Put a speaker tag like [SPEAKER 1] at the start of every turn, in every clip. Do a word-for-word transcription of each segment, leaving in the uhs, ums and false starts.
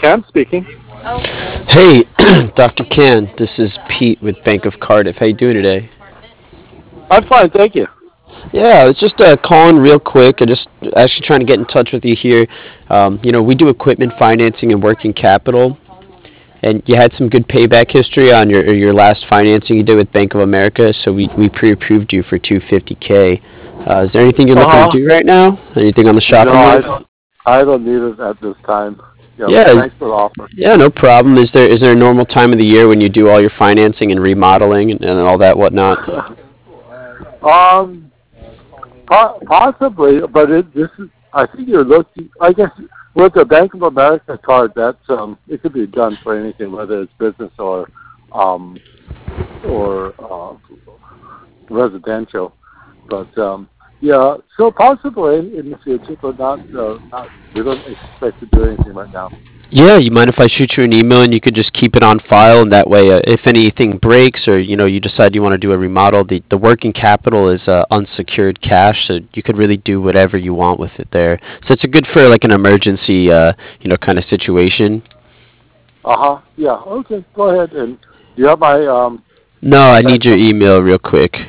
[SPEAKER 1] Cam speaking.
[SPEAKER 2] Hey, doctor Can, this is Pete with Bank of Cardiff. How you doing today?
[SPEAKER 1] I'm fine, thank you.
[SPEAKER 2] Yeah, I was just uh, calling real quick. I just actually trying to get in touch with you here. Um, you know, we do equipment financing and working capital, and you had some good payback history on your your last financing you did with Bank of America. So we, we pre-approved you for two hundred fifty k. Uh, is there anything you're
[SPEAKER 1] Uh
[SPEAKER 2] looking to
[SPEAKER 1] huh.
[SPEAKER 2] do right now? Anything on the
[SPEAKER 1] No,
[SPEAKER 2] shopping
[SPEAKER 1] I
[SPEAKER 2] list?
[SPEAKER 1] don't. I don't need it at this time. Yeah, but
[SPEAKER 2] Yeah, is,
[SPEAKER 1] thanks for the offer.
[SPEAKER 2] yeah, no problem. Is there is there a normal time of the year when you do all your financing and remodeling and, and all that whatnot?
[SPEAKER 1] um, po- possibly, but it, this is. I think you're looking. I guess with the Bank of America card, that's um, it could be done for anything, whether it's business or um or uh, residential. But um, yeah, so possibly in the future, but not uh, not. We don't expect to do anything right now.
[SPEAKER 2] Yeah, you mind if I shoot you an email and you could just keep it on file, and that way, uh, if anything breaks or you know you decide you want to do a remodel, the the working capital is uh, unsecured cash, so you could really do whatever you want with it there. So it's a good for like an emergency, uh, you know, kind of situation.
[SPEAKER 1] Uh huh. Yeah. Okay. Go ahead. And do you have my um
[SPEAKER 2] No, I
[SPEAKER 1] fax
[SPEAKER 2] need your
[SPEAKER 1] number?
[SPEAKER 2] email real quick.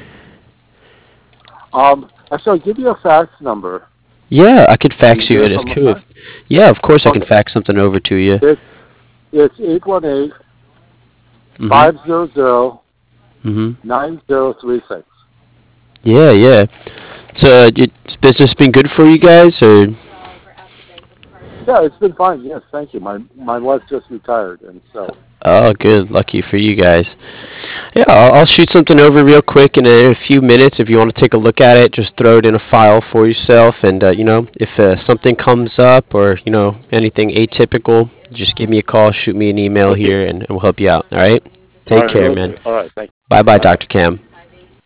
[SPEAKER 1] Um, actually, I'll give you a fax number.
[SPEAKER 2] Yeah, I could
[SPEAKER 1] Do you
[SPEAKER 2] fax you
[SPEAKER 1] hear
[SPEAKER 2] it. If,
[SPEAKER 1] from a
[SPEAKER 2] cool.
[SPEAKER 1] fax?
[SPEAKER 2] if Yeah, of course I can
[SPEAKER 1] Okay.
[SPEAKER 2] fax something over to you.
[SPEAKER 1] It's it's eight one eight
[SPEAKER 2] Mhm.
[SPEAKER 1] five zero zero
[SPEAKER 2] Mhm.
[SPEAKER 1] nine zero three six.
[SPEAKER 2] Yeah, yeah. So, uh, it's business been good for you guys, or?
[SPEAKER 1] Yeah, it's been fine. Yes, thank you. My my wife just retired, and so.
[SPEAKER 2] Oh, good. Lucky for you guys. Yeah, I'll, I'll shoot something over real quick in a, a few minutes. If you want to take a look at it, just throw it in a file for yourself. And, uh, you know, if uh, something comes up or, you know, anything atypical, just give me a call, shoot me an email
[SPEAKER 1] Okay.
[SPEAKER 2] here, and, and we'll help you out. All right?
[SPEAKER 1] All
[SPEAKER 2] Take
[SPEAKER 1] right.
[SPEAKER 2] care,
[SPEAKER 1] Will
[SPEAKER 2] man.
[SPEAKER 1] do. All right. Thank you.
[SPEAKER 2] Bye bye,
[SPEAKER 1] Bye.
[SPEAKER 2] doctor Cam.